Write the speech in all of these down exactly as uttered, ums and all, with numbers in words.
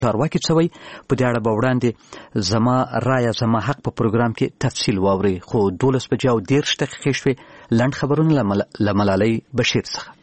چارواکي څه وایي په دې اړه به وړاندې زما رایه زما حق په پروګرام کې تفصیل واورئ. خو دولس بجې او دېرش دقیقې شوې. لنډ خبرونه له ملالۍ بشیر څخه.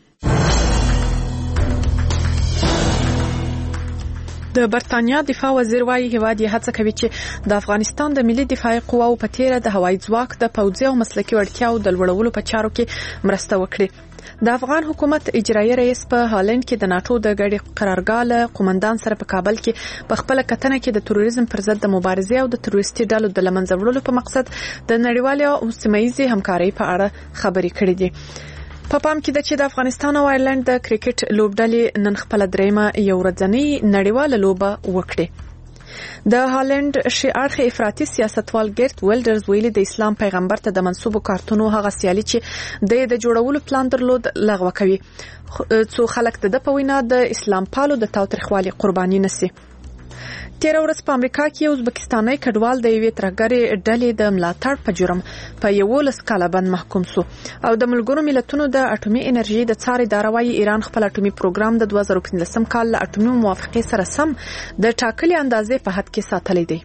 د برتانیا دفاع وزیر وايي هیواد یې هڅه کوي چې د افغانستان د ملي دفاعي قواو په تیره د هوایي ځواک د پوځي او مسلکي وړتیاو د لوړولو په چارو کې مرسته وکړي. د افغان حکومت اجرایي رئیس په هالند کې د ناتو د غړي قرارګاه له قومندان سره په کابل کې په خپل کتنه کې د تروریزم پر ضد د مبارزې او د تروریستي ډلو د لمنځه وړلو په مقصد د نړیوالې او سیمه‌ییزې همکارۍ په اړه خبرې کړې دي. په پام کې ده چې د افغانستان او آیرلند د کرکټ لوبډلې نن خپل درېمه یو ورځنۍ نړیواله لوبه وکړه. د هالند شیعه افراطي سیاستوال ګرت ویلډرز ویلي د اسلام پیغمبر ته د منسوبو کارتونو هغه سیالي چې د د جوړولو پلان درلود لغوه کوي، څو خلک د په وینا د اسلام پالو د تاوتریخوالي قرباني نشي. تیر ورځ په امریکا کې ازبکستاني کډوال د یوې ترګرې ډلې د ملاتړ په جرم په یولس کاله باندې محکوم شو او د ملګرو ملتونو د اټومي انرژي د څار اداره وايي ایران خپل اټومي پروګرام د دوه زره پنځلسم کال له اټومي موافقې سره سم د ټاکلي اندازې په حد کې ساتلې دی.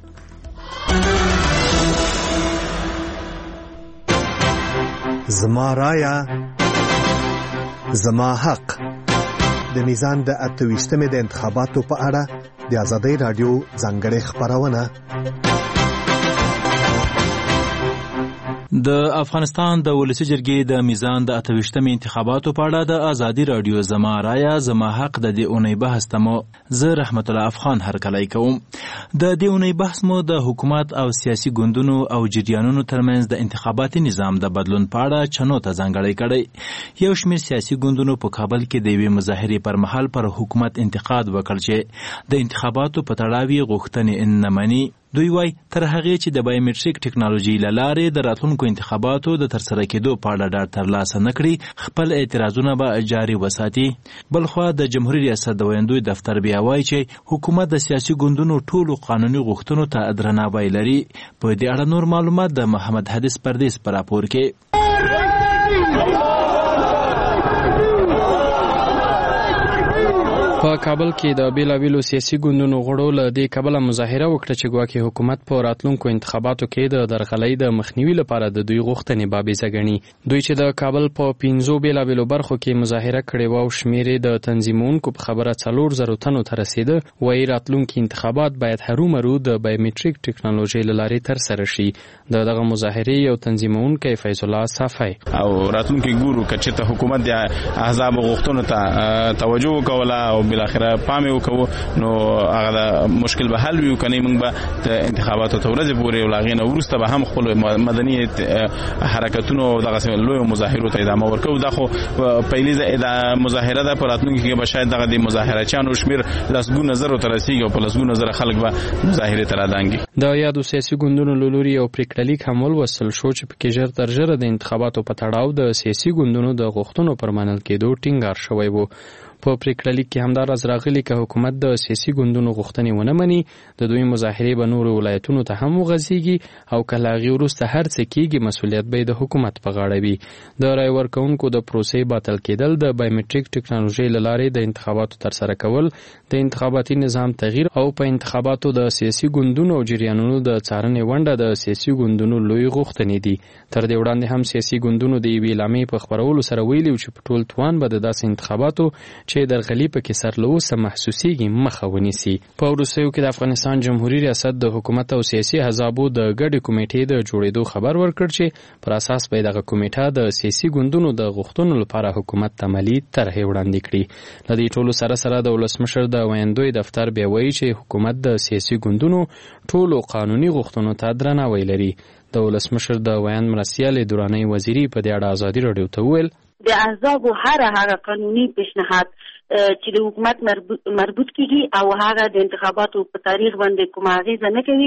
زما رایا زما حق د میزان د اتويستمې د انتخاباتو په اړه د آزادۍ رادیو ځانګړې خبرونه. د افغانستان د ولسی جرګې د میزان د اتويشتمې انتخاباتو په اړه د آزادۍ رادیو زما رایا زما حق د دې اونۍ بحث تمو زه رحمت الله افغان هرکلی کوم. د دې اونۍ بحث مو د حکومت او سیاسي ګوندونو او جریانونو ترمنځ د انتخاباتي نظام د بدلون په اړه چنو ته ځانګړی کړی. یو شمېر سیاسي ګوندونو په کابل کې د یوې مظاهرې پر مهال پر حکومت انتقاد وکړ چې د انتخاباتو په تړاو غوښتنې نه مني. دوی وای تر هغه چې د بایومټریک ټکنالوژي لاره د راتلونکو انتخاباتو د ترسره کېدو په اړه ډاډ ترلاسه نکړي خپل اعتراضونه به جاري وساتي. بلخوا د جمهوریت ریاست د ویاندوی دفتر بیا وایي چې حکومت د سیاسي ګوندونو ټولو قانوني غوښتنو ته درناوی لري. په دې اړه نور معلومات د محمد حدیث پردیس پر راپور کې. په کابل کې د بیلابیلو سیاسي ګوندونو غړو له دې کبله مظاهره وکړه چې ګواکې حکومت په راتلونکو انتخاباتو کې د درغلۍ د مخنیوي لپاره د دوی غوښتنې بابیزه ګڼي. دوی چې د کابل په پنځو بیلابیلو برخو کې مظاهره کړې وه او شمېرې د تنظیمونکو په خبره څلور زرو تنو ته رسېده، وایي راتلونکي انتخابات باید هرومرو د بایومټریک ټکنالوژۍ له لارې ترسره شي. د دغه مظاهرې یو تنظیمونکی فیض الله صافی او راتلونکي ګورو که چېرته حکومت د احزابو غوښتنو ته توجه وکوله او بالاخره پام وکړو نو هغه د مشکل به حل وي، کنه موږ به د انتخاباتو ته ورځې پورې او لاغې نه وروسته به هم خپل مدني حرکتونو او دغه لوی مظاهرو ته ادامه ورکوو. دا خو پیلیزه مظاهره ده، په راتلونکي کې به شاید دغه د مظاهرچیانو شمېر لسګونه زرو ته رسېږي او په لسګونه زره خلک به مظاهرې ته رادانګي. د یادو سیاسي ګوندونو له لوري یو پریکړلیک هم ولوستل شو چې پکې ژر تر ژره د انتخاباتو په تړاو د سیاسي ګوندونو د غوښتنو پر منل کېدو ټینګار شوی و. په پریکړلیک کې همداراز راغلي که حکومت د سیاسي ګوندونو غوښتنې ونه مني د دوی مظاهرې به نورو ولایتونو ته هم وغځېږي او که له هغې وروسته هر څه کېږي مسؤلیت به یې د حکومت په غاړه وي. د رای ورکوونکو د پروسې باطل کېدل، د بایومټریک ټکنالوژۍ له لارې د انتخاباتو ترسره کول، د انتخاباتي نظام تغییر او په انتخاباتو د سیاسي ګوندونو او جریانونو د څارنې ونډه د سیاسي ګوندونو لوی غوښتنې دي. تر دې وړاندې هم سیاسي ګوندونو د یوې اعلامیې په خپرولو سره ویلي و چې په ټول توان به د داسې انتخاباتو چې درغلي پکې سر له اوسه محسوسېږي مخه ونیسي. په وروستیو کې د افغانستان جمهوري ریاست د حکومت او سیاسي احزابو د ګډې کمیټې د جوړېدو خبر ورکړ چې پر اساس به دغه کمیټه د سیاسي ګوندونو د غوښتنو لپاره حکومت ته عملي طرحې وړاندې کړي. له دې ټولو سره سره د ولسمشر د ویاندوی دفتر بیا وایي چې حکومت د سیاسي ګوندونو ټولو قانوني غوښتنو ته درناوی لري. د ولسمشر د ویاند مرستیال درانۍ وزیري په دې اړه ازادي راډیو ته وویل د احزابو هر هغه قانوني پیشنهاد چې د حکومت مربوط کیږي او هغه د انتخاباتو په تاریخ باندې کوم اغیزه نه کوي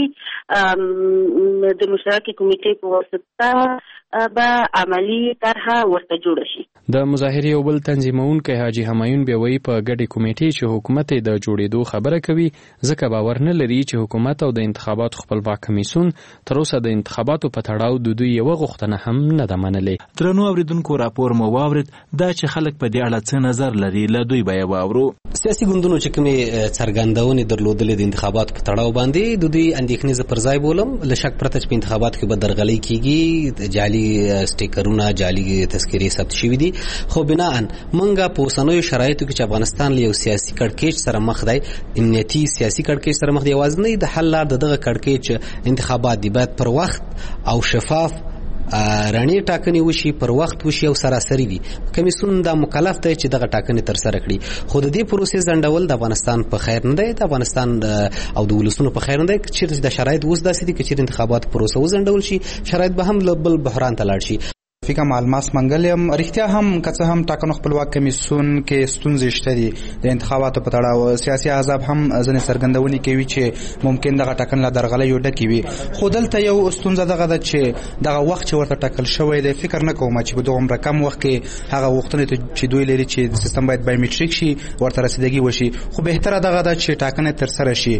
د مشترکې کمیټې په واسطه به عملی طرح ورته جوړ شي. د مظاهرې یو بل تنظیمونکی حاجي همایون بیا وایي په ګډې کمیټې چې حکومت د جوړېدو خبره کوي ځکه باور نه لري چې حکومت او د انتخاباتو خپلواک کمیسیون تر اوسه د انتخاباتو په تړاو د دوی یوه غوښتنه هم نه ده منلې. درنو اورېدونکو راپور مو واورېد دا چې خلک په دې اړه څه نظر لري له دوی به به واورو. سیاسي ګوندونو چې کومې څرګندونې درلودلې د انتخاباتو په تړاو باندې د دوی اندېښنې زه پر ځای بولم. له شک پرته چې په انتخاباتو کې به درغلۍ کېږي، جعلي سټیکرونه، جعلي تذکرې ثبت شوي دي، خو بناءً موږ په اوسنیو شرایطو کې چې افغانستان له یو سیاسي کړکېچ سره مخ دی، امنیتي سیاسي کړکېچ سره مخ دی، یوازینی د حل لار د دغه کړکېچ انتخابات دي. باید پر وخت او شفاف رڼې ټاکنې وشي، پر وخت وشي او سراسري وي. کمیسیون دا مکلف دی چې دغه ټاکنې تر سره کړي، خو د دې پروسې ځنډول د افغانستان په خیر نه دی، د افغانستان او د ولسونو په خیر نه دی. چې د شرایط اوس داسې دي چې د انتخابات پروسه وځنډول شي، شرایط به هم بل بحران ته لاړ شي. فکر معلومات منګلم رښتیا هم که څه هم ټاکنو خپلواک کمیسیون کې ستونزې شته دي د انتخاباتو په تړاو. سیاسي احزاب هم ځنې څرګندونې کوي چې ممکن دغه ټاکنه له درغلیو ډکې وي، خو دلته یو ستونزه دغه ده چې دغه وخت چې ورته ټاکل شوی دی، فکر نه کوم چې په دغه رقم وخت کې هغه غوښتنې چې دوی لري چې د سیستم باید بایومټریک شي ورته رسیدګي وشي. خو بهتره دغه ده چې ټاکنه تر سره شي،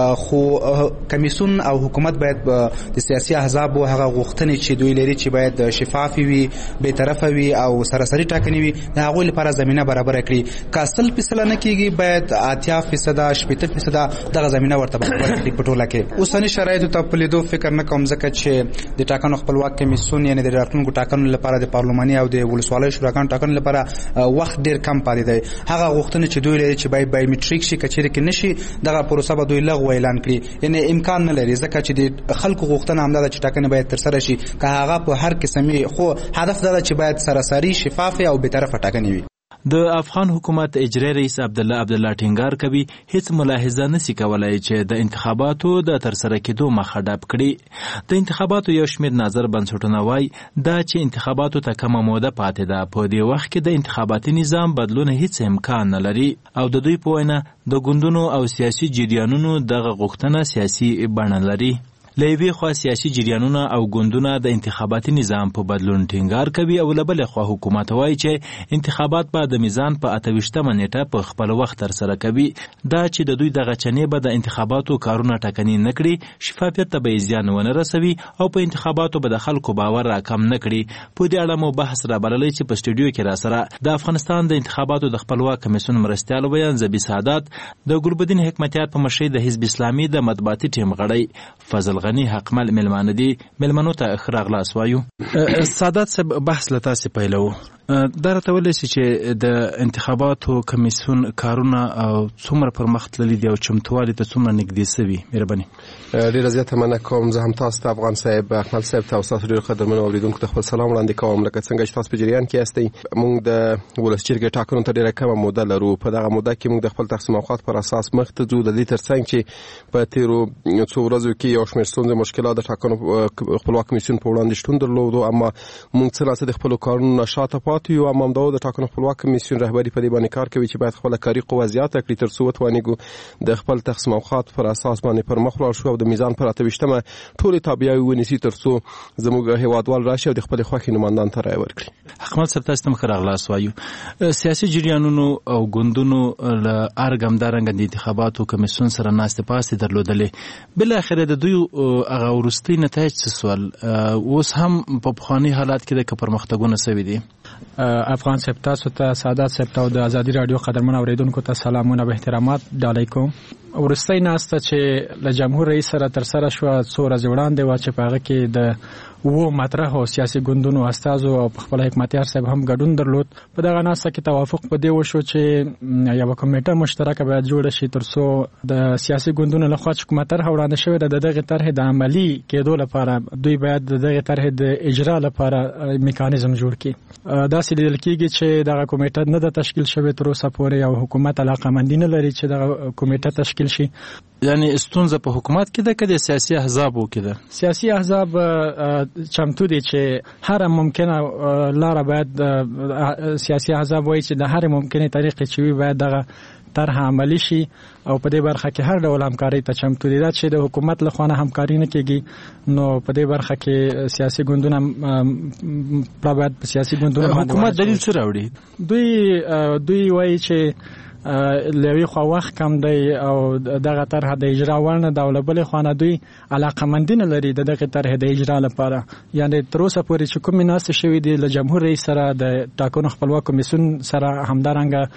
خو کمیسیون او حکومت باید د سیاسي احزاب او هغه غوښتنې چې دوی لري چې باید شفاف وي، به طرف وي او سراسري ټاکنې وي، د هغو لپاره زمینه برابر کړي. که سل فیصده نه کېږي، باید اتیا فیصده شپېته فیصده دغه زمینه ورته برابر کړي په ټوله کې. اوسني شرایطو ته په لیدو فکر نه کوم، ځکه چې د ټاکنو خپلواک کمیسیون یعنې د راتلونکو ټاکنو لپاره د پارلماني او د ولسوالیو شوراګانو ټاکنو لپاره وخت ډېر کم پاتې دی. هغه غوښتنې چې دوی لري چې باید بایومټریک شي، که چېرې کې نه شي دغه پروسه به دوی لغوه اعلان کړي، یعنې امکان نه لري، ځکه چې د خلکو غوښتنه همدا ده چې ټاکنې باید تر سره شي، که هغه په هر قسمي، خو هدف دا ده چې باید سراسري شفاف او به طرفه ټاکنې وي. د افغان حکومت اجرایی رئیس عبدالله عبدالله ټینګار کوي هیڅ ملاحظه نسی کولای چې د انتخاباتو د ترسره کېدو مخه ډب کړي. د انتخاباتو یو شمېر نظر بنسټونه وایي دا چې انتخاباتو ته کمه موده پاتې ده، په دې وخت کې د انتخاباتي نظام بدلون هیڅ امکان نه لري، او د دوی په وینا د ګوندونو او سیاسي جریانونو دغه غوښتنه سیاسي بڼه لري. له یوې خوا سیاسي جریانونه او ګوندونه د انتخاباتي نظام په بدلون ټینګار کوي، او له بلې خوا حکومت وایي چې انتخابات به د میزان په اته ویشتمه نیټه په خپل وخت ترسره کوي. دا چې د دوی دغه چنې به د انتخاباتو کارونه ټاکنې نه کړي، شفافیت ته به زیان ونه رسوي او په انتخاباتو به د خلکو باور راکم نه کړي. په دې اړه مو بحث رابللی چې په سټوډیو کې راسره د افغانستان د انتخاباتو د خپلواک کمیسیون مرستیال بیان زبی سعادت، د ګلبدین حکمتیار په مشرۍ د حزب اسلامي د مطبوعاتي ټیم غړی فضل غنی حقمل ملمانه دي. ملمنو ته ښه راغلاست وایو. سعادت صاحب بحث له تاسې پیلوو. دا راته ویلی شي چې د انتخاباتو کمیسیون کارونه او څومره پر مخ تللي دي او چمتووالي ته څومره نږدې سوي؟ مهرباني. ډېره زیاته مننه کوم. زه هم تاسو ته افغان صاحب، احمد صاحب ته او ستاسو ډېرو قدرمنو اورېدونکو ته خپل سلام وړاندې کوم. لکه څنګه چې تاسو په جریان کې یاستئ، موږ د ولس جرګې ټاکنو ته ډېره کمه موده لرو. په دغه موده کې موږ د خپل تقسیم اوقات پر اساس مخ ته ځو، د دې تر څنګ چې په تېرو څو ورځو کې یو شمېر ستونزې مشکلات د ټاکنو خپلواک کمیسیون په وړاندې شتون درلودو، اما موږ څه ناڅه د خپلو کارونو نه شاته پاتې یو. اما همدا د ټاکنو خپلواک کمیسیون رهبري په دې باندې کار کوي چې باید خپله کاري قوه زیاته کړي تر څو وتوانېږو د خپل تقسیم اوقات پر اساس باندې پر مخ ولاړ شو او د میزان پر اته ویشتمه ټولې تابعیاوې ونیسي تر څو زموږ هېوادوال راشي او د خپلې خوښې نمایندان ته رایه ورکړي. احمد صاحب تاسو ته ښه راغلاست وایو. سیاسي جریانونو او ګوندونو له ارګ همدارنګه د انتخاباتو کمیسیون سره ناستې پاستې درلودلې، بالاخره د دوی هغه وروستي نتایج څه سول؟ اوس هم په پخواني حالات کې د که پرمختګونه سوي دي؟ افغان صاحب تاسو ته، سعادت صاحب ته او د ازادي رادیو قدرمن اوریدونکو ته سلامونه به احترامات ډالۍ کوم. وروستۍ ناسته چې له جمهور رئیس سره تر سره شوه څو ورځې وړاندې وه چې په هغه کې د وو مطرحو سیاسي ګوندونو استازو او په خپل حکمتیار صاحب هم ګډون درلود. په دغه ناسته کې توافق په دې وشو چې یوه کمیټه مشترکه باید جوړه شي تر څو د سیاسي ګوندونو لخوا چې کومه طرحه وړاندې شوې ده د دغې طرحې د عملي کېدو لپاره دوی باید د دغې طرحې د اجرا لپاره میکانیزم جوړ کړي. داسې لیدل کېږي چې دغه کمیټه نه ده تشکیل شوې تر اوسه پورې او حکومت علاقمندي نه لري چې دغه کمیټه تشکیل شي. یعنی ستونزه په حکومت کې ده که د سیاسي احزابو کې ده؟ سیاسي احزاب چمتو دي چې هر ممکنه لاره باید سیاسي احزاب وایي چې د هر ممکنه طریقې چې وي باید دغه طرح عملی شي او په دې برخه کې هر ډول همکاري ته چمتو دي. دا چې د حکومت له خوا نه همکاري نه کېږي نو په دې برخه کې سیاسي ګوندونه باید په سیاسي ګوندونو باندې حکومت دلیل څه راوړي؟ دوی دوی وایي چې لوی خو وخت کم دی او دغه طرح د اجرا ورنه د اولبل خوانه دوی علاقمندین لري د دغه طرح د اجرا لپاره. یعنی تر اوسه پورې چې کوم ناس شوی دی له جمهور رئیس سره د ټاکنو خپلواک کمیسیون سره همدارنګه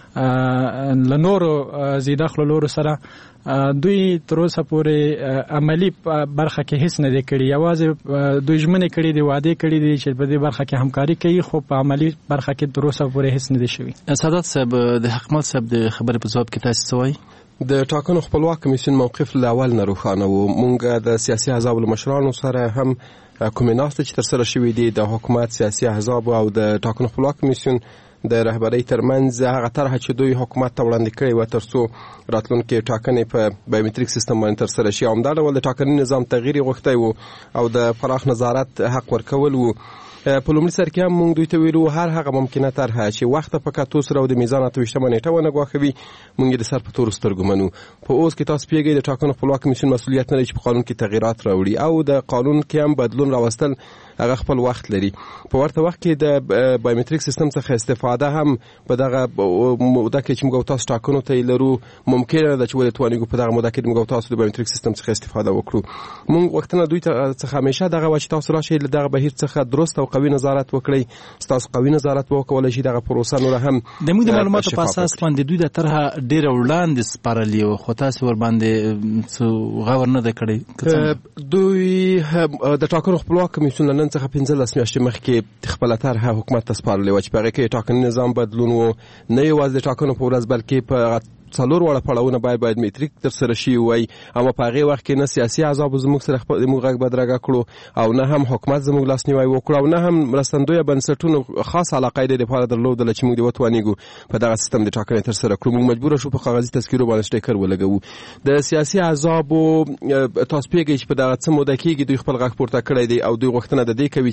لنورو زیاده خللورو سره دوی تر اوسه پورې عملی برخه کې هیڅ نه دی کړی. یوازې دوی ژمنې کړې دي، وعده کړې دي چې په دې برخه کې همکاري کوي، خو په عملی برخه کې تر اوسه پورې هیڅ نه دی شوی. سعادت صاحب د حکمل صاحب د خبرې په ځواب کې تاسو څه وایي؟ د ټاکنو خپلواک کمیسیون موقف له اول نه روښانه و. مونږ د سیاسي احزابو له مشرانو سره هم کومې ناستې چې ترسره شوې دي د حکومت، سیاسي احزاب او د ټاکنو خپلواک کمیسیون د رهبرۍ ترمنځ هغه طرحه چې دوی حکومت ته وړاندې کړې وه تر څو راتلونکې ټاکنې په بایومتریک سیستم باندې ترسره شي. همدا ډول د ټاکنې نظام تغییر یې غوښتی و او د پراخ نظارت حق ورکول و. په لومړي سر کې هم موږ دوی ته ویلو هر هغه ممکنه طرحه چې وخت په کتو سره او د میزان اته ویشتمه نیټه ونه ګواښوي موږ یې د سر په تورو سترګو منو. په اوس کې تاسو پوهېږئ د ټاکنو خپلواک کمیسیون مسؤلیت نه لري چې په قانون کې تغییرات راوړي او د قانون کې هم بدلون راوستل هغه خپل وخت لري. په ورته وخت کې د بایومتریک سیستم څخه استفاده هم په دغه موده کې چې موږ تاسو ټاکنو ته لرو ممکنه ده چې ولې توانیږو په دغه موده کې موږ تاسو د بایومتریک سیستم څخه استفاده وکړو. موږ وختونه دوی څخه همیشه دغه و چې تاسو راشئ له دغه بهیر څخه درست او قوي نظارت وکړئ، تاسو قوي نظارت وکولای شي دغه پروسه نور هم د موږ د معلوماتو په اساس باندې دوی د طرحه ډېر وړاندې سپارلې او خو تاسو ور باندې غور نه ده کړی. دوی د ټاکنو خپلواک کمیسیون نن څخه پنځلس میاشتې مخکې خپله طرحه حکومت ته سپارلې وه چې په هغې کې ټاکني نظام بدلون و، نه یوازې د ټاکنو په ورځ بلکې په څلور واړه پړاوونه باید باید میتریک ترسره شوي وای. اما په هغې وخت کې نه سیاسي احزابو زموږ سره زموږ غږ بدرګه کړو او نه هم حکومت زموږ لاسنیوی وکړو او نه هم مرستندویه بنسټونو خاص علاقه یې د دې لپاره درلودله چې موږ دې وتوانېږو په دغه سیستم د ټاکنې ترسره کړو. موږ مجبوره شو په کاغذي تذکیرو باندې سټیکر ولګوو. د سیاسي احزابو تاسو پوهېږئ چې په دغه څه موده کېږي دوی خپل غږ پورته کړی دی او دوی غوښتنه د دې کوي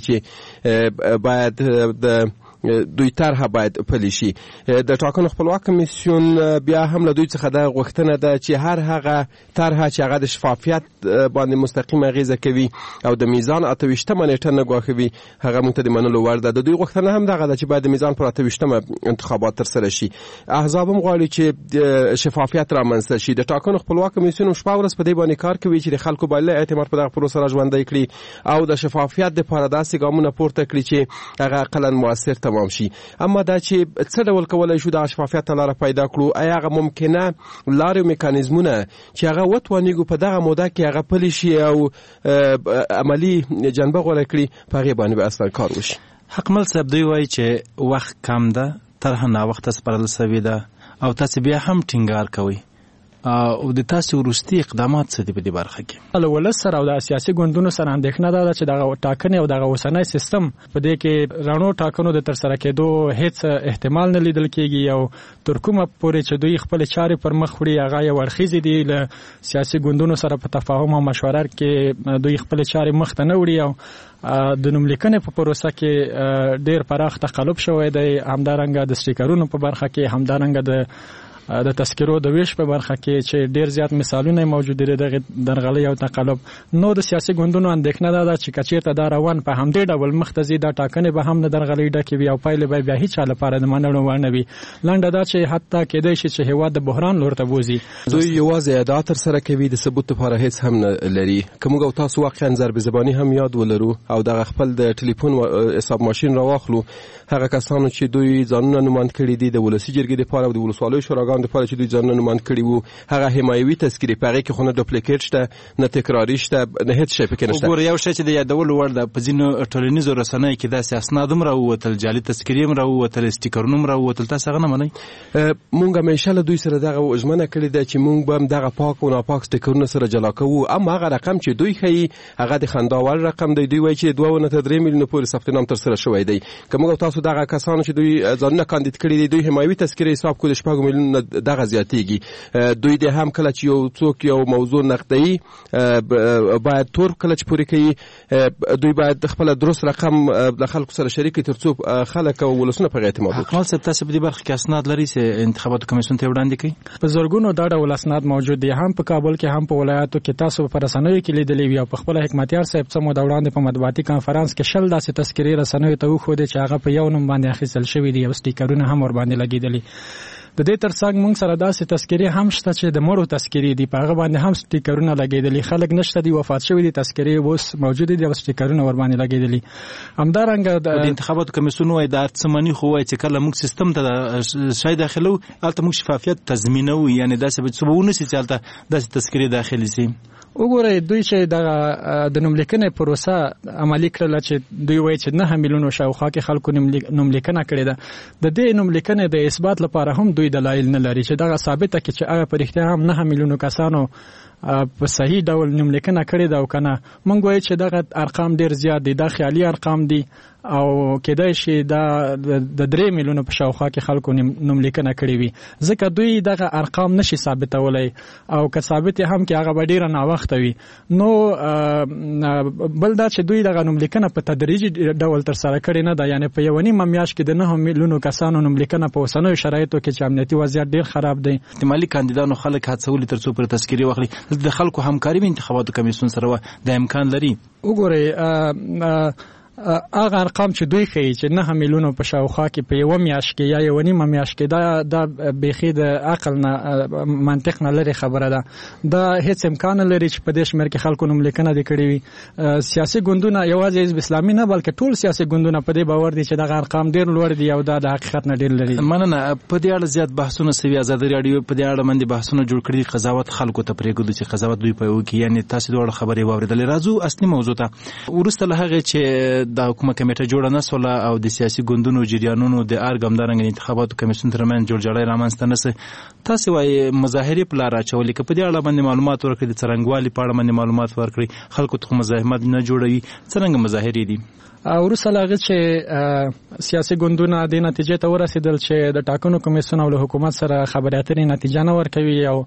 چې باید د دوی طرحه باید پلي شي. د ټاکنو خپلواک کمیسیون بیا هم له دوی څخه د غوښتنه ده چې هر هغه طرحه چې هغه د شفافیت باندې مستقیم اغیزه کوي او د میزان اته ویشتمه نیټه نه ګواښوي هغه موږ ته د منلو وړ ده. د دوی غوښتنه هم دغه ده چې باید د میزان پر اته ویشتمه انتخابات ترسره شي. احزاب هم غواړي چې شفافیت رامنځته شي. د ټاکنو خپلواک کمیسیون شپه ورځ په دې باندې کار کوي چې د خلکو باندې اعتماد په دغه پروسه را ژوندی کړي او د شفافیت دپاره داسې ګامونه پورته کړي چې هغه اقلا مؤثر تمام شي. اما دا چې څه ډول کولای شو د شفافیت ته لاره پیدا کړو، آیا هغه ممکنه لارې او میکانیزمونه چې هغه وتوانیږو په دغه موده کې هغه پلي شي او عملی جنبه غوره کړي په هغې باندې به اصلا کار وشي. حکمل صاحب دوی وایي چې وخت کم ده، طرحه ناوخته سپارل سوې ده او تاسو بیا هم ټینګار کوئ او د تاسو وروستي اقدامات څه دي په دې برخه کې؟ له ولس سره او د سیاسي ګوندونو سره اندېښنه ده چې دغه ټاکنې او دغه اوسنی سیستم په دې کې رڼو ټاکنو د ترسره کېدو هیڅ احتمال نه لیدل کېږي او تر کومه پورې چې دوی خپل چارې پر مخ وړي هغه یو اړخیزې دي. له سیاسي ګوندونو سره په تفاهم او مشوره کې دوی خپل چارې مخ ته نه وړي او د نوملیکنې په پروسه کې ډېر پراخ تقلب شوی دی. همدارنګه د سټیکرونو په برخه کې، همدارنګه د د تذکرو د ویش په برخه کې چې ډیر زیات مثالونه موجود دي د درغلي او تقلب. نو د سیاسي ګوندونو اندېښنه ده چې کچېرته دا روان په همدې ډول مخته ځي دا ټاکنې به هم د درغلي ډکې وي او پایلې به بیا هیڅ چا لپاره د منلو وړ نه وي. لنډه دا چې حتی کېدای شي چې هېواد د بحران لور ته بوځي. دوی یوازې ادعا ترسره کوي، د ثبوت لپاره هیڅ هم نه لري. که موږ او تاسو واقعا ضرب زباني هم یاد ولرو او دغه خپل د ټلیفون حساب ماشین راواخلو، هغه کسانو چې دوی ځانونه نوماند کړي دي د ولسي جرګې لپاره او د ولسوالیو شوراګانو لپاره چې دوی ځانونه نوماند کړي وو، هغه حمایوي تذکیرې په هغې کې خو نه ډوپلیکیټ شته، نه تکراري شته، نه هېڅ شی پکې نشته. وګوره یو شی چې د یادولو وړ ده، په ځینو ټولنیزو رسنیو کې داسې اسناد هم راووتل، جعلي تذکیرې هم راووتل، سټیکرونه هم راووتل. تاسو هغه نه منئ؟ موږ همیشه له دوی سره دغه ژمنه کړې ده چې موږ به هم دغه پاک او ناپاک سټیکرونه سره جلا کوو. اما هغه رقم چې دوی ښیي هغه د خندا وړ رقم دی. دوی وایي چې دوه نه تر درې میلیونه پورې ثبت نام ترسره شوی دی. که موږ تاسو دغه کسانو چې دوی ځانونه کاندید کړي دي دوی حمایوي تذکیرې حساب کړو د شپږو میلیونو دغه زیاتېږي. دوی د هم کله چې یو څوک یو موضوع نقدوي باید تور کله چې پورې کوي دوی باید خپل درست رقم د خلکو سره شریک کړي تر څو خلک او ولسونه په اعتماد وکړي. خپل څه تاسو په دې برخه کې اسناد لري چې انتخاباتو کمیسیون ته وړاندې کړي؟ په زورګونو دا ډول اسناد موجود دي، هم په کابل کې هم په ولایاتو کې. تاسو په رسنیو کې لیدلې وي او په خپل حکمتیار صاحب څه مو دا وړاندې په مطبوعاتي کانفرنس کې شل داسې تذکیرې رسنیو ته وښودې چې هغه په یو نوم باندې اخیستل شوي دي او سټیکرونه هم ور باندې لګېدلي. د دې ترڅنګ موږ سره داسې تذکرې هم شته چې د مړو تذکرې دي، په هغه باندې هم سټیکرونه لګېدلي، خلک نشته دي وفات شوي دي، تذکرې اوس موجودې دي او سټیکرونه ورباندې لګېدلي. همدارنګه د انتخاباتو کمیسیون وایي دا څمنې خو وایي چې کله موږ سیستم ته شای داخلو هلته موږ شفافیت تضمینوو، یعنی داسې به څه ونه سي چې هلته داسې تذکرې داخلي سي. وګورئ دوی چې د نوملیکنې پروسه عملي کړله چې دوی وایي چې نه میلیونو شاوخوا کې خلکو نوملیکنه کړې ده، د دې نوملیکنې د اثبات لپاره هم دوی دلایل نه لري چې دغه ثابته کړي چې آیا په رښتیا هم نه میلیونو کسانو په صحیح ډول نوملیکنه کړې ده او که نه. موږ وایو چې دغه ارقام ډېر زیات دي، دا خیالي ارقام دي او کېدای شي دا د درې میلیونو په شاوخوا کې خلکو نوملیکنه کړې وي، ځکه دوی دغه ارقام نشي ثابتولی او که ثابت هم کې هغه به ډېره ناوخته وي. نو بل دا چې دوی دغه نوملیکنه په تدریجي ډول ترسره کړې نه ده، یعنې په یوه نیمه میاشت کې د نهو میلیونو کسانو نوملیکنه په اوسنیو شرایطو کې چې امنیتي وضعیت ډېر خراب دی. احتمالي کاندیدانو خلک هڅولي تر څو پورې تذکرې واخلي. د خلکو همکاري به انتخاباتو کمیسیون سره د امکان لري. وګورئ هغه ارقام چې دوی ښیي چې نه میلیونو په شاوخوا کې په یوه میاشت کې یا یوه نیمه میاشت کې دا دا بیخي د عقل نه منطق نه لرې خبره ده. دا هیڅ امکان نه لري چې په دې شمېر کې خلکو نوملیکنه دې کړې وي. سیاسي ګوندونه یوازې حزب اسلامي نه بلکې ټول سیاسي ګوندونه په دې باور دي چې دغه ارقام ډېر لوړ دي او دا د حقیقت نه ډېر لري. مننه. په دې اړه زیات بحثونه سوي، ازادي راډیو په دې اړه باندې بحثونه جوړ کړي، قضاوت خلکو ته پرېږدو چې قضاوت دوی په وکړي، یعنې تاسو دواړه خبرې واورېدلې. راځو اصلي موضوع ته. وروسته له هغې چې د حکومت کمیټه جوړه نه سوله او د سیاسي ګوندونو جریانونو د ارګ همدارنګه انتخاباتو کمیسیون ترمنځ جوړجاړی رامنځته نه سي، تاسو وایي مظاهرې په لار اچولې که په دې اړه باندې معلومات ورکړي، د څرنګوالي په اړه باندې معلومات ورکړي، خلکو ته مزاحمت نه جوړوي، څرنګه مظاهرې دي؟ وروسته له هغې چې سیاسي ګوندونه دې نتیجې ته ورسېدل چې د ټاکنو کمیسیون او له حکومت سره خبرې اترې نتیجه نه ورکوي او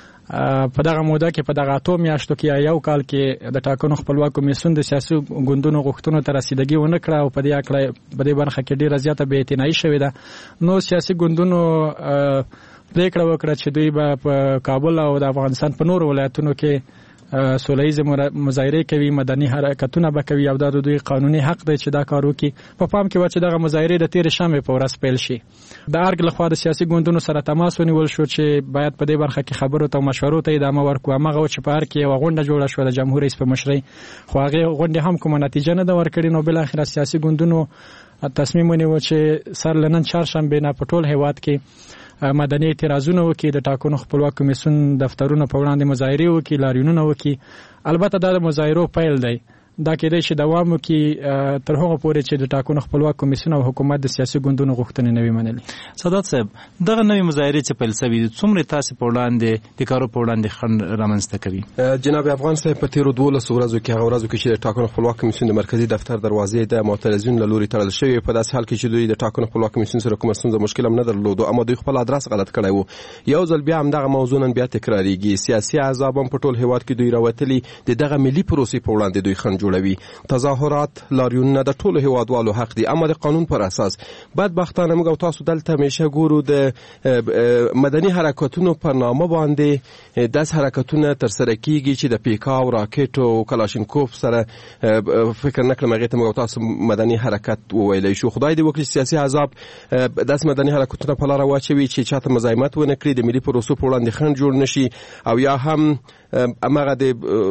په دغه موده کې په دغه اتو میاشتو کې یا یو کال کې د ټاکنو خپلواک کمیسیون د سیاسي ګوندونو غوښتنو ته رسیدګي ونه کړه او په دې اړه په دې برخه کې ډېره زیاته بې اعتنایي شوې ده. نو سیاسي ګوندونو پرېکړه وکړه چې دوی به په کابل او د افغانستان په نورو ولایتونو کې سوله ییزې مظاهرې کوي، مدني حرکتونه به کوي او دا د دوی قانوني حق دی چې دا کار وکړي. په پام کې و چې دغه مظاهرې د تېرې شنبې په ورځ پیل شي. د ارګ لخوا د سیاسي ګوندونو سره تماس ونیول شو چې باید په دې برخه کې خبرو ته او مشورو ته ادامه ورکړو. هماغه و چې په ارګ کې یوه غونډه جوړه شوه د جمهور رئیس په مشرۍ، خو هغې غونډې هم کومه نتیجه نه ده ورکړې. نو بالاخره سیاسي ګوندونو تصمیم ونیو چې سر له نن چهارشنبې نه په ټول هېواد کې مدني اعتراضونه وکړي، د ټاکنو خپلواک کمیسیون دفترونه په وړاندې مظاهرې وکړي، لاریونونه وکړي. البته دا د مظاهرو پیل دی، دا کېدای شي دوام وکړي تر هغه پورې چې د ټاکنو خپلواک کمیسیون او حکومت د سیاسي ګوندونو غوښتنې نه وي منلي. سادات صاحب، دغه نوې مظاهرې چې پیل شوي دي څومره تاسو په وړاندې د کارو په وړاندې خنډ رامنځته کوي؟ جناب افغان صاحب، په تیرو دولسو ورځو کې هغه ورځو کې چې د ټاکنو خپلواک کمیسیون د مرکزي دفتر دروازې د معترضینو له لوري تړل شوې، په داسې حال کې چې دوی د ټاکنو خپلواک کمیسیون سره کومه ستونزه مشکل هم نه درلودو، اما دوی خپل ادرس غلط کړی و. یو ځل بیا هم دغه موضوع نن بیا تکراریږي. سیاسي احزاب هم په ټول هېواد کې دوی راوتلي د دغه ملي پروسې په وړاندې دوی خنډ جوړوي. تظاهرات، لاریونونه د ټولو هیوادوالو حق دي، اما د قانون پر اساس. بدبختانه موږ او تاسو دلته همیشه ګورو د مدني حرکتونو په نامه باندې داس حرکتونه ترسره کیږي چې د پیکاو، راکټ او کلاشینکوف سره فکر نه کړم هغې ته موږ او تاسو مدني حرکت وویلی شو. خدای دې وکړي چې سیاسي احزاب داسې مدني حرکتونه په لاره واچوي چې چاته مزاحمت ونه کړي، د ملي پروسو په وړاندې خنډ جوړ نشي، او یا هم امغه د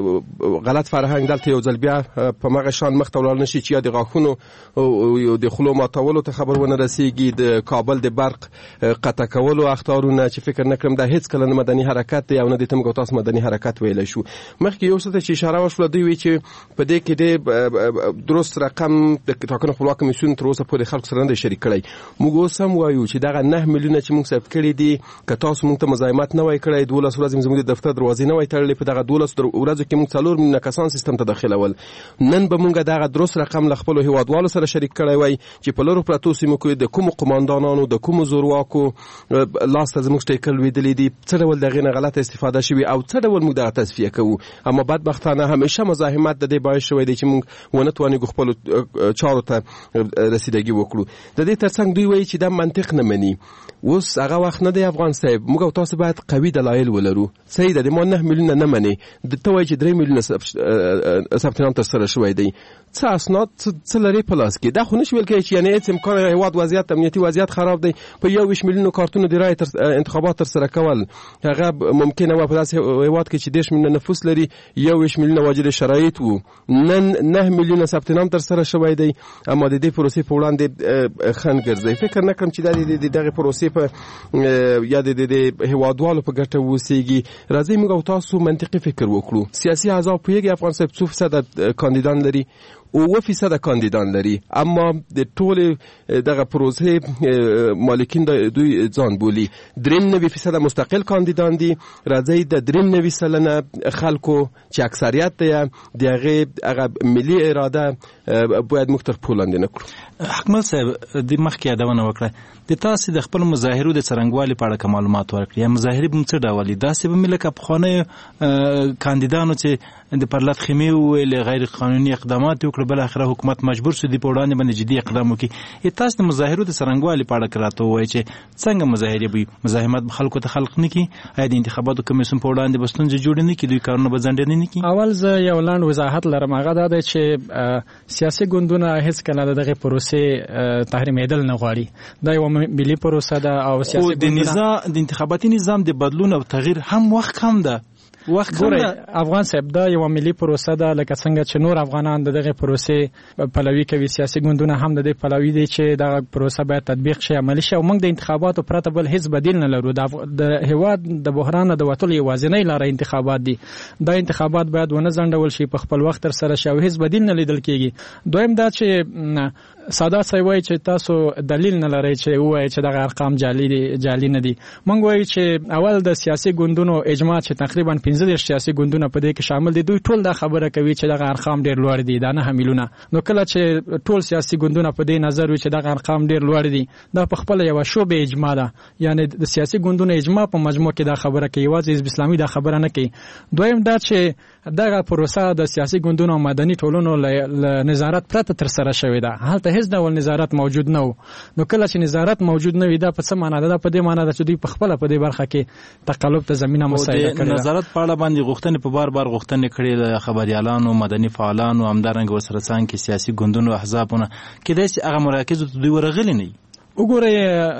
غلط فرهنګ دلته یو ځل بیا په مغه شان مخ ته ولاړ نشي چې یا د غاښونو او د خلو ماتولو ته خبر ونه رسیږي، د کابل د برق قطع کولو اخطارونه چې فکر نه کړم دا هیڅ کله نه مدني حرکت دی او نه د تم ګوتاس مدني حرکت ویلی شو. مخکې یو څه چې اشاره وشوه، دوی وی چې په دې کې د درست رقم د ټاکنو خپلواک کمیسیون تر اوسه پورې خلکو سره نه دی شریک کړی. موږ اوس هم وایو چې دغه نه میلیونه چې موږ ثبت کړي دي، که تاسو موږ ته مزاحمت نه وای کړی، دولس ورځې زموږ د دفتر دروازې نه وای تړلې، په دغه دولس ورځو کې موږ څلور میلیونه کسان سیستم ته داخلول، نن به موږ دغه درست رقم له خپلو هیوادوالو سره شریک کړی وای چې په لرو پرتو سیمو کې د کومو قماندانانو، د کومو زورواکو لاس ته زموږ ټیکل ویدلې دي، څه ډول دغې نه غلطه استفاده شوي او څه ډول موږ دغه تصفیه کوو. اما بدبختانه همیشه مزاحمت د دې باعث شوی دی چې موږ ونه توانېږو خپلو چارو ته رسیدګي وکړو. د دې ترڅنګ دوی وایي چې دا منطق نه مني. اوس هغه وخت نه دی افغان صاحب. موږ تاسو باید قوي دلایل ولرو. صحیح ده، د ما نه میلیونه نه مني، د ته وایي چې درې میلیونه ثبت نام ترسره شوی دی. څه اسناد څه لري په لاس کې؟ دا خو نشي ویل کېدای چې یعنې هېڅ امکان هېواد وضعیت امنیتي وضعیت خراب دی په یو ویشت میلیونو کارتونو د رایې انتخابات ترسره کول هغه ممکنه وه په داسې هېواد کې چې دېرش میلیونه نفوس لري، یو ویشت میلیونه واجد شرایط وو. نن نه میلیونه ثبت نام ترسره شوی دی، اما د دې پروسې په وړاندې خنډ ګرځي. فکر نه کړم چې دا د دغه پروسې په یا د هېوادوالو په ګټه وسیږي. راځئ موږ او تاسو منطقي فکر وکړو. سیاسي احزاب پوهېږي افغان صاحب څو فیصده کاندیدان لري؟ اووه فیصده کاندیدان لري، اما د ټولې دغه پروسې مالکین دوی ځان بولي. درې نوي فیصده مستقل کاندیدان دي. راځئ د درې نوي سلنه خلکو چې اکثریت دی د هغې هغه ملي اراده باید موږ تر پښو لاندې نه کړو. حکمل صاحب د مخکې یادونه وکړه د تاسې د خپل مظاهرو د څرنګوالي په اړه که معلومات ورکړي، یا مظاهرې به څه ډول دي؟ داسې به مې لکه پخوانیو کاندیدانو چې د پرلط خیمې وویلې غیر قانوني اقدامات وکړه، بالاخره حکومت مجبور شو دې په وړاندې باندې جدي اقدام وکړي. تاسو د مظاهرو د څرنګوالي په اړه که راته ووایئ چې څنګه مظاهرې به وي؟ مزاحمت به خلکو ته خلق نه کړي؟ آیا د انتخاباتو کمیسیون په وړاندې به ستونزې جوړې نه کړي؟ دوی کارونه به ځنډېدنې نه کړي؟ اول زه یو لنډ وضاحت لرم، هغه دا دی چې سیاسي ګوندونه هېڅکله د دغې پروسې تحریمېدل نه غواړي. دا یوه ملي پروسه ده او سیاسي ګوندونه د انتخاباتي نظام د بدلون او تغییر هم وخت کم ده. وخت ګورئ افغان صاحب، دا یوه ملي پروسه ده لکه څنګه چې نور افغانان د دغې پروسې پلوي کوي. سیاسي ګوندونه هم د دې پلوي دي چې دغه پروسه باید تطبیق شي، عملي شي، او موږ د انتخاباتو پرته بل هیڅ بدیل نه لرو. د هېواد د بحران نه د وتلو یوازینۍ لاره انتخابات دي. دا انتخابات باید ونه ځنډول شي، په خپل وخت ترسره شي او هیڅ بدیل نه لیدل کېږي. دویم دا چې سادات صاحب وایي چې تاسو دلیل نه لرئ چې ووایئ چې دغه ارقام جعلي دي جعلي نه دي. موږ وایو چې اول د سیاسي ګوندونو اجماع چې تقریبا پنځه دېرش سیاسي ګوندونه په دې کې شامل دي، دوی ټول دا خبره کوي چې دغه ارقام ډېر لوړ دي، دا نه میلیونه. نو کله چې ټول سیاسي ګوندونه په دې نظر وي چې دغه ارقام ډېر لوړ دي، دا په خپله یوه شوبې اجماع ده، یعنې د سیاسي ګوندونو اجماع په مجموع کې دا خبره کوي، یوازې حزب اسلامي دا خبره نه کوي. دویم دا چې دغه پروسه د سیاسي ګوندونو او مدني ټولنو له نظارت پرته ترسره شوې ده، هلته هیڅ ډول نظارت موجود نه و. نو کله چې نظارت موجود نه وي، دا په څه معنا ده؟ دا په دې معنا ده چې دوی په خپله په دې برخه کې تقلب ته زمینه مساعده کړې ده. نظارت په اړه باندې غوښتنې په بار بار غوښتنې کړې د خبریالانو، مدني فعالانو، همدارنګه ورسره څنګ کې سیاسي ګوندونو احزابونه، کېدای شي هغه مراکزو ته دوی ورغلي نه وي. وګورئ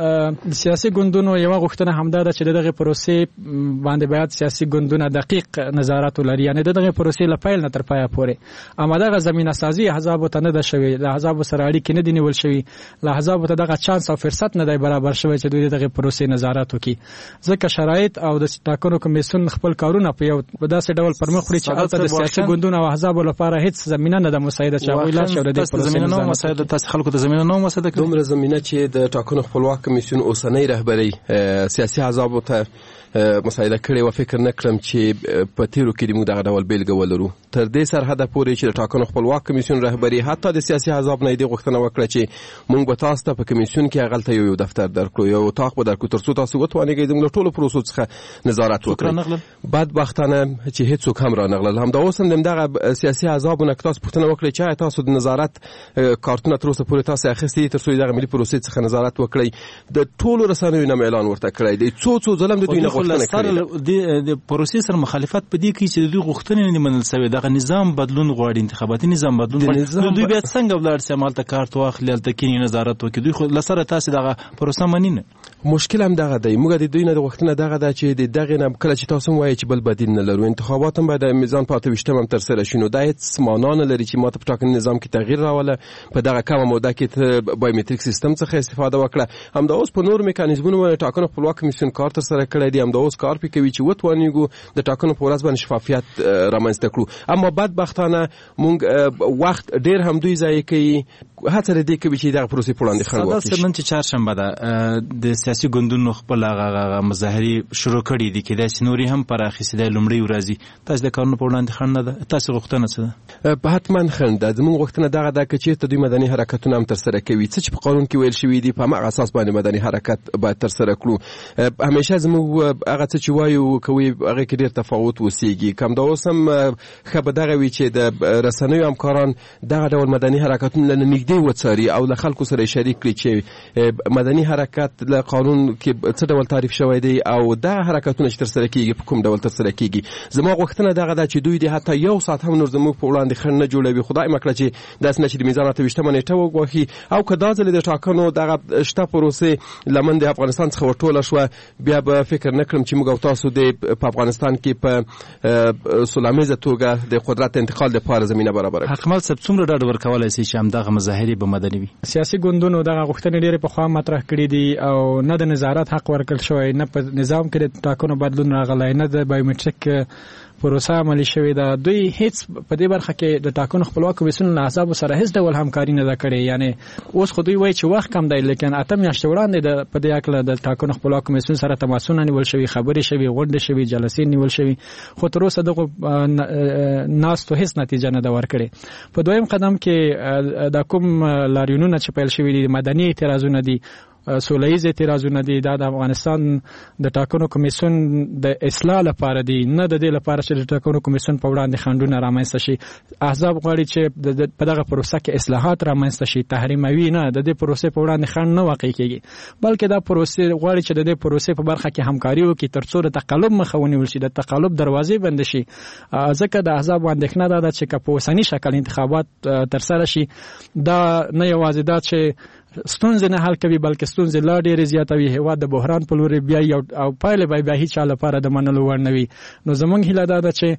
د سیاسي ګوندونو یوه غوښتنه همدا ده چې د دغې پروسې باندې باید سیاسي ګوندونه دقیق نظارت ولري، یعنې د دغې پروسې له پیل نه تر پایه پورې. اما دغه زمینه سازي احزابو ته نه ده شوې، له احزابو سره اړیکې نه دي نیول شوي، له احزابو ته دغه چانس او فرصت نه دی برابر شوی چې دوی د دغې پروسې نظارت وکړي، ځکه شرایط او د ټاکنو کمیسیون خپل کارونه په یو په داسې ډول پرمخ وړي چې هلته د سیاسي ګوندونو او احزابو لپاره هیڅ زمینه نه ده مساعده چې هغوی لاړ شي او د دې پروسې نظارت. تاسې خلکو ته زمینه نه مساعده کړي؟ دومره زمینه چې د ټاکنو خپلواک کمیسیون اوسنۍ رهبرۍ سیاسي احزابو ته مساعده کړې و. فکر نه کړم چې په تیرو کې موږ دغه ډول بیلګه ولرو. تر دې سرحده پورې چې د ټاکنو خپلواک کمیسیون رهبري حتی د سیاسي احزاب نه دې غوښتنه وکړه چې موږ به تاسو ته په کمیسیون کې هغلته یو یو دفتر درکړو، یو اتاق به درکړو، تر څو تاسو وتوانېږئ زموږ له ټولو پروسو څخه نظارت وکړئ. بدبختانه چې هېڅوک هم رانغلل. همدا اوس هم دغه سیاسي احزابو نه که تاسو پوښتنه وکړئ چې آیا تاسو د نظارت کارتونه تر اوسه پورې تاسو اخیستي دي تر څو دغه ملي پروسې څخه نظارت وکړئ؟ د ټولو رسنیو نه اعلان ورته کړی دی، څو څو ځله د دوی نه غوښتنه کړې د پروسې سره مخالفت په دې کې چې دوی غوښتنې نه منل شوې، دغه نظام بدلون غواړي، انتخاباتي نظام بدلون غواړي. دوی بیا څنګه ولاړ شي همالته کارت واخلي، هلته کینی نظارت وکړي؟ دوی خو له سره تاسې دغه پروسه مني نه. مشکل هم دغه دی، موږ د دوی نه د غوښتنه دغه ده چې د دغې نه کله چې تاسو هم وایئ چې بل بدیل نه لرو، انتخابات هم باید د میزان په اته ویشتم هم ترسره شي. نو دا هېڅ معنا نه لري چې ما ته په ټاکني نظام کې تغییر راوله، په دغه کمه موده کې ته بایومتریک سیستم څخه استفاده وکړه. همدا اوس په نور میکانیزمونو باندې ټاکنو خپلواک کمیسیون کار ترسره کړی دی، همدا اوس کار پې کوي چې وتوانېږو د ټاکنو په ورځ باندې شفافیت رامنځته کړو. اما بدبختانه موږ وخت ډېر هم دوی ضایع کوي، هڅه دې کوي چې دغه پروسې په وړاندې خنډ واقع شي. نن چې چهارشنبه ده د سیاسي ګوندونو خپل هغه مظاهرې شروع کړي دي، کېدای شي نورې هم پراخېستې دی لومړۍ ورځې. تاسو د کارونو په وړاندې خنډ نه ده؟ تاسو غوښتنه څه ده؟ حتما خنډ ده. زموږ غوښتنه دغه ده که چېرته دوی مدني حرکتونه هم ترسره کوي، څه چې په قانون کې ویل شوي دي په هماغه اساس باندې مدني حرکت باید ترسره کړو. همیشه زموږ هغه څه چې وایو کوي هغې کې ډېر تفاوت اوسېږي. که همدا اوس هم ښه به دغه وي چې د رسنیو همکاران دغه ډول مدني حرکتونه له نږدې نږدې وڅاري او له خلکو سره شریک کړي چې مدني حرکت له قانون کې څه ډول تعریف شوی دی او دا حرکتونه چې ترسره کیږي په کوم ډول ترسره کیږي. زما غوښتنه دغه ده چې دوی دې حتی یو ساعت هم نور زموږ په وړاندې خنډ نه جوړوي. خدای مکړه چې داسې نه چې د میزان اته ویشتمه نیټه وګواښي او که دا ځل د ټاکنو دغه شته پروسې لمن د افغانستان څخه ورټوله شوه بیا به فکر نه کړم چې موږ او تاسو د په افغانستان کې په سولامیزه توګه د قدرت انتقال لپاره زمینه برابره. حکمل صاحب څومره ډاډ ورکولای شي چې همدغه مظاهرې به مدني وي؟ سیاسي ګوندونو دغه غوښتنې ډېرې پخوا مطرح کړي دي او نه د نظارت حق ورکړل شوی، نه په نظام کې د ټاکنو بدلون راغلی، نه د بایومټریک پروسه عملي شوې ده. دوی هیڅ په دې برخه کې د ټاکنو خپلواک کمیسیون له احزابو سره هیڅ ډول همکاري نه ده کړې. یعنی اوس خو دوی وایي چې وخت کم دی، لیکن اته میاشتې وړاندې د په دې اړه د ټاکنو خپلواک کمیسیون سره تماسونه نیول شوي، خبرې شوي، غونډې شوي، جلسې نیول شوي، خو تر اوسه دغه ناستو هیڅ نتیجه نه ده ورکړې. په دویم قدم کې د کوم لاریونونه چې پیل شوي دي، مدني اعتراضونه دي، سولهییز اعتراضونه دي، دا د افغانستان د ټاکنو کمیسیون د اصلاح لپاره دي، نه د دې لپاره چې د ټاکنو کمیسیون په وړاندې خنډونه رامنځته شي. احزاب غواړي چې په دغه پروسه کې اصلاحات رامنځته شي، تحریموي نه، د دې پروسې په وړاندې خنډ نه واقع کیږي، بلکې دا پروسې غواړي چې د دې پروسې په برخه کې همکاري وکړي ترڅو د تقلب مخه ونیول شي، د تقلب دروازې بند شي. ځکه د احزاب اندېښنه ده چې که په اوسني شکل انتخابات ترسره شي، دا نه یوازې دا چې ستونزې نه حل کوي بلکې ستونزې لا ډېرې زیاتوي، هېواد د بحران په لوري بیایي او پایلې به بیا هیچا لپاره د منلو وړ نه وي. نو زموږ هیله دا ده چې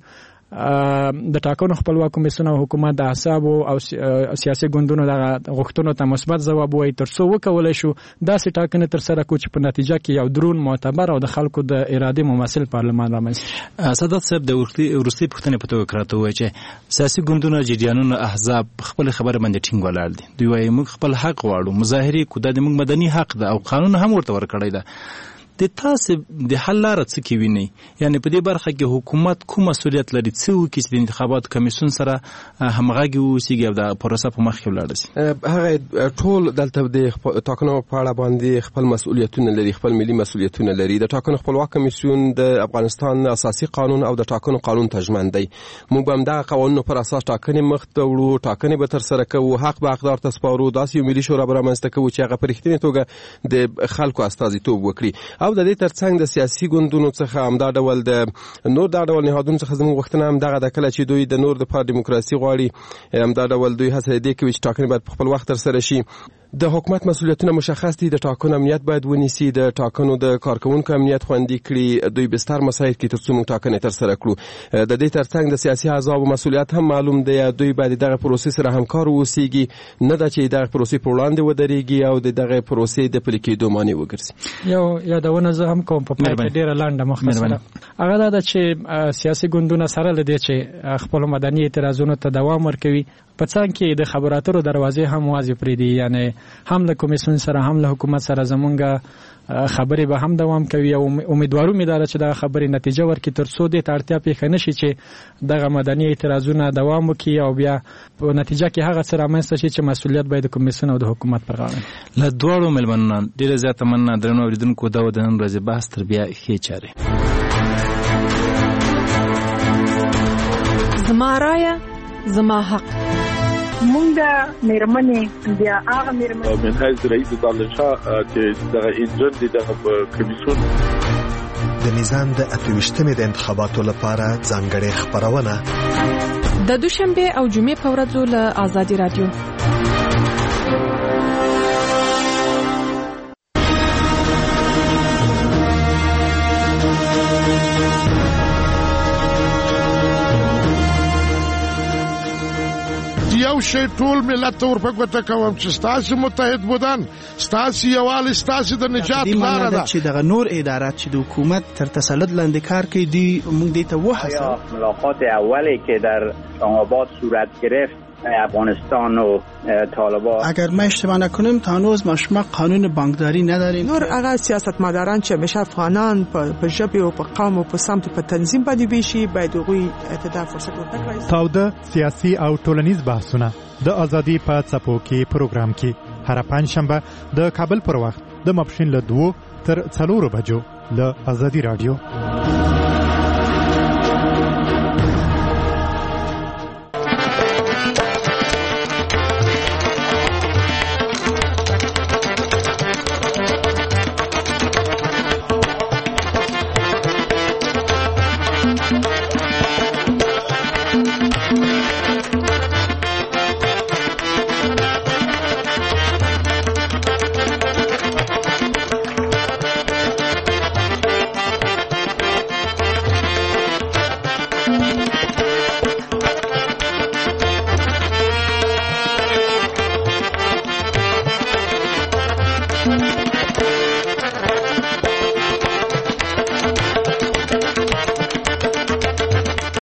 د ټاکنو خپلواک کمیسیون او حکومت د احزابو او سیاسي ګوندونو د غوښتنو ته مثبت ځواب ووایي ترڅو وکولای شو داسې ټاکنې ترسره کړو چې په نتیجه کې یو درون، معتبر او د خلکو د ارادې ممثل پارلمان رامنځته. سادات صاحب د وروستۍ پوښتنې په توګه راته ووایي چې سیاسي ګوندونه، جریانونه، احزاب خپل خبره باندې ټینګ ولاړ دي. دوی وایي موږ خپل حق غواړو، مظاهرې کو د موږ مدني حق ده او قانون هم ورته ورکړی ده. د تاسو د حل لاره څه کې ویني؟ یعنی په دې برخه کې حکومت کوم مسؤلیت لري څه وکړي چې د انتخاباتو کمیسیون سره همغږي واوسي او د پروسه په مخ کې ولاړ شي؟ هغه ټول دلته د ټاکنو په اړه باندې خپل مسؤلیتونه لري، خپل ملي مسؤلیتونه لري. د ټاکنو خپلواک کمیسیون د افغانستان اساسي قانون او د ټاکنو قانون تضمین دی. موږ به همدغه قوانینو پر اساس ټاکنې مخ ته وړو، ټاکنې به ترسره کوو، حق به حقدار ته سپارو، داسې یو ملي شورا به رامنځته کوو چې هغه په رښتینې توګه د خلکو استازیتوب وکړي. او د دې ترڅنګ د سیاسي ګوندونو څخه هم دا ډول د نور دا ډول نهادونو څخه زموږ غوښتنه هم دغه ده کله چې دوی د نور د پاره دیموکراسي غواړي، هم دا ډول دوی هڅه دې کوي چې ټاکنې باید په خپل وخت ترسره شي. د حکومت مسؤلیتونه مشخص دي، د ټاکنو امنیت باید ونیسي، د ټاکنو د کارکونکو امنیت خوندي کړي، دوی بستر مسایل کې ترڅو موږ ټاکنې ترسره کړو. د دې ترڅنګ د سیاسي احزابو مسؤلیت هم معلوم دی، دوی باید دغه پروسې سره همکار اوسېږي، نه دا چې دغه پروسې په وړاندې ودرېږي او د دغه پروسې د پلي کېدو مانع وګرځي. یو یادونه زه هم کوم په پای کې ډېره لنډه مختصره، هغه دا ده چې سیاسي ګوندونه سره له دې چې خپل مدني اعتراضونو ته دوام ورکوي، په څنګ کې د خبرو اترو دروازې هم واضح پرېږدي، یعنی هم له کمیسیون سره هم له حکومت سره زمونږ خبرې به هم دوام کوي او امیدوارو مې دا چې دا خبرې نتیجه ورکړي ترڅو دې ته اړتیا پېښه نه شي چې دغه مدني اعتراضونه دوام وکړي او بیا په نتیجه کې هغه څه رامنځته شي چې مسؤلیت باید د کمیسیون او د حکومت پر غاړه. له دواړو مېلمنو ډېره زیاته مننه. درنو اورېدونکو، دا و د نن ورځې بحث، تر بیا ښې چارې. زما رایه زما حق. مونږ مېرمنې بیا هغه مېرمنې منهاج رئیس دانشاه چې دغه انجن دي دغه کمیسیون د میزان د اتویشتمې د انتخاباتو لپاره ځانګړې خبرونه د دوشنبه او جمعې په ورځو له آزادي رادیو. یو شی ټول ملت ور په ګوته کوم چې ستاسو متحد بودن، ستاسو یووالی، ستاسو د نجات لاره ده. چې دغه نور ادارات چې د حکومت تر تسلط لاندې کار کوي، دی موږ دې ته وهڅوو. ملاقات اولی که در آباد صورت گرفت افغانستان و طالبان، اگر ما اشتباه نکنیم تا هنوز ما شما قانون بانکداری نداریم. نور هغه سیاستمداران چې همیشه افغانان په ژبه او په قوم او په سمت په تنظیم باندې ویشي، باید هغوی ته فرصت ورکړي. تاوده سیاسي او ټولنیز بحثونه د ازادي په څپو کې پروګرام کې هر پنځ شنبه د کابل پر وخت د ماپښین له دوه تر څلورو بجو له ازادي رادیو.